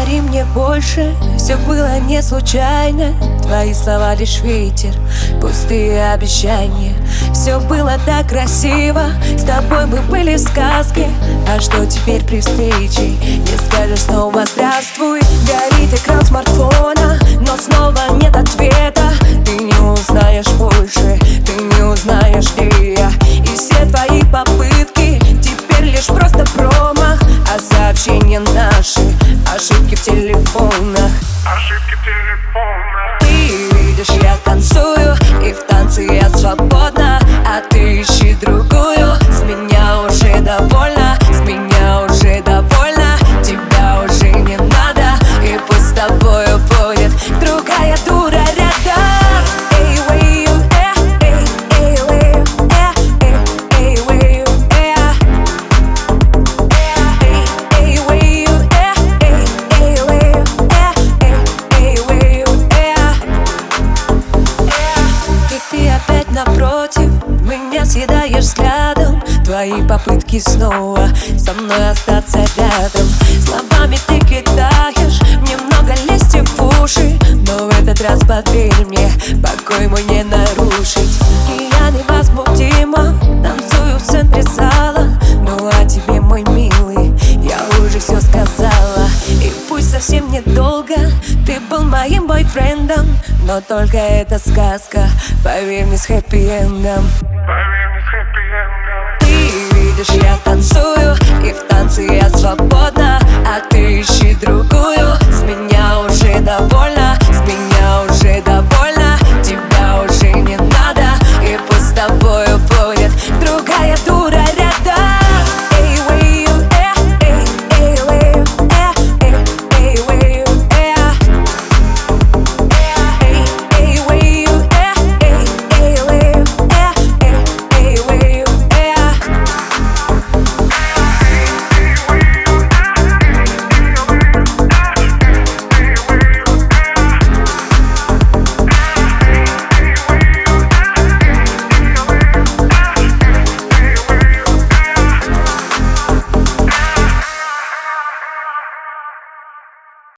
говори мне больше, все было не случайно. Твои слова лишь ветер, пустые обещания. Все было так красиво, с тобой мы были в сказке. А что теперь при встрече? Не скажешь снова здравствуй. Горит экран смартфона, но снова нет ответа. Ты не узнаешь больше, ты не узнаешь, где я. И все твои попытки теперь лишь просто промах. А сообщения наши, ошибки в телефонах. Ошибки в телефонах. Ты видишь, я танцую, и в танце я свободна. А ты ищи другую, с меня уже довольна. С меня уже довольна, тебя уже не надо. И пусть с тобою будет другая дура рядом. Эй, where you at? Эй, where you at? Эй, where you at? Эй, where you at? Эй, where you at? Эй, where you at? И ты опять напротив меня съедаешь взглядом. Твои попытки снова со мной остаться рядом. Словами ты кидаешь мне много лести в уши. Но в этот раз поверь мне, покой мой не нарушить. И я невозмутимо танцую в центре зала. Ну а тебе, мой милый, я уже все сказала. И пусть совсем недолго ты был моим бойфрендом, но только это сказка, поверь мне, с хэппи-эндом. Поверь мне, с хэппи-эндом. Ты видишь, я танцую, и в танце